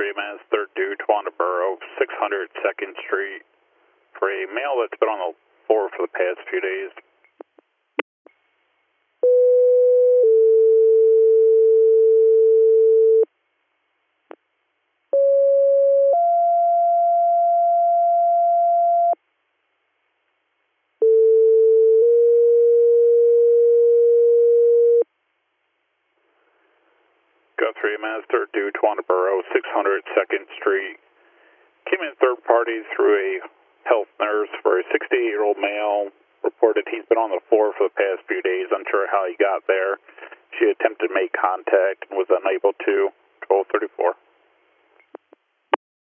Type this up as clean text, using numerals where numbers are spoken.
3 minutes, third due, Tawandaboro, 600 2nd Street, for a male that's been on the floor for the past few days. Go 3 minutes, third due, Tawandaboro, 600 2nd Street. Came in third party through a health nurse for a 68-year-old male. Reported he's been on the floor for the past few days, unsure how he got there. She attempted to make contact and was unable to. 1234.